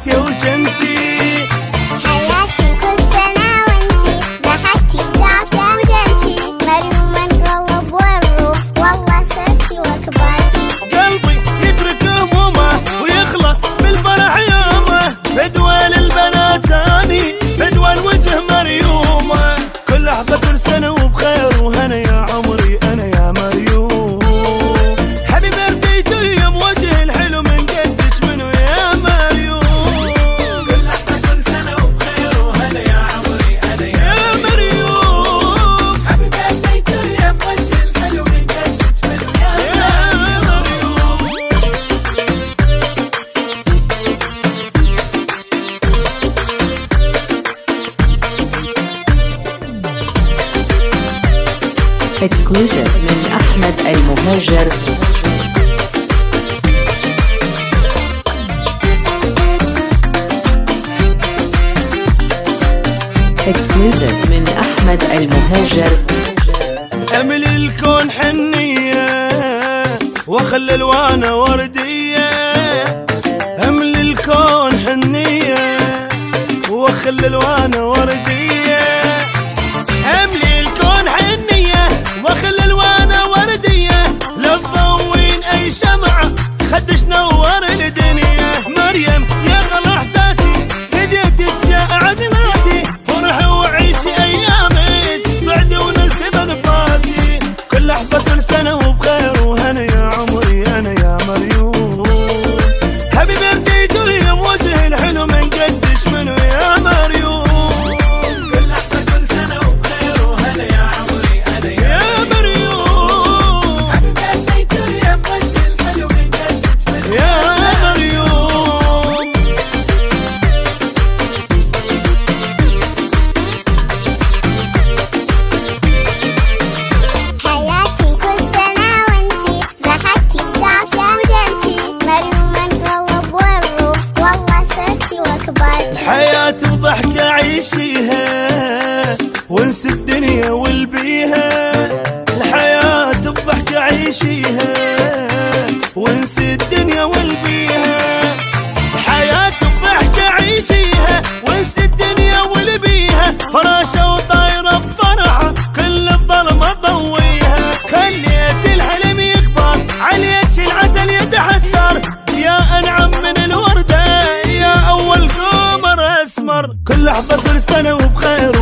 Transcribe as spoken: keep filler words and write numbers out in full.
ضحكتي وجنتي. حياتي كل سنة وانتي ضحكتي بعافية وجنتي، مريوم انقلب والروح والله صرتي وكبرتي. قلبي يترك همومه ويخلص بالفرح يومه، فدوى للبنات اني فدوى الوجه مريومه. كل لحظة كل سنة وبخير وهنا يا عمري انا يا مريوم. هابي بيرثدي تو يوم وجه الحلو من قدك منو يا مريوم. كل لحظة كل سنة وبخير وهنا يا عمري انا يا مريوم. هابي بيرثدي تو يوم وجه الحلو من قدك منو يا مريوم. Exclusive من أحمد المهاجر. Exclusive من أحمد المهاجر. املي الكون حنية واخلي الوانه وردية. املي الكون حنية واخلي الوانه وردية. املي الكون حنية واخلي الوانه وردية. لو تضوين اي شمعة خدش نور الدنيا. مريم يا غلا احساسي هديتك يا اعز ناسي. فرحي وعيشي ايامك صعدي ونزلي بانفاسي. كل لحظة كل سنة وبخير وهنا يا عمري انا يا مريوم. هابي بيرثدي تو يوم وجه الحلو من قدش منو يا مريوم. كل لحظة كل سنة وبخير وهنا يا عمري انا يا مريوم. هابي بيرثدي تو يوم وجه الحلو من قدش منو يا مريوم. حياتي كل سنة وانتي ضحكتي بعافية وجنتي، مريوم انقلب والروح والله صرتي وكبرتي. حياة وضحكة عيشيها وانسي الدنيا والبيها. الحياة بضحكة عيشيها وانسي الدنيا والبيها. الحياة بضحكة عيشيها وانسي الدنيا والبيها. فراشة وطايرة بفرحة كل الظلمة ضويها. خليت الحلم يكبر عليك العسل يتحسر. يا انعم من الوردة يا اول قمر اسمر. كل لحظة كل سنة وبخير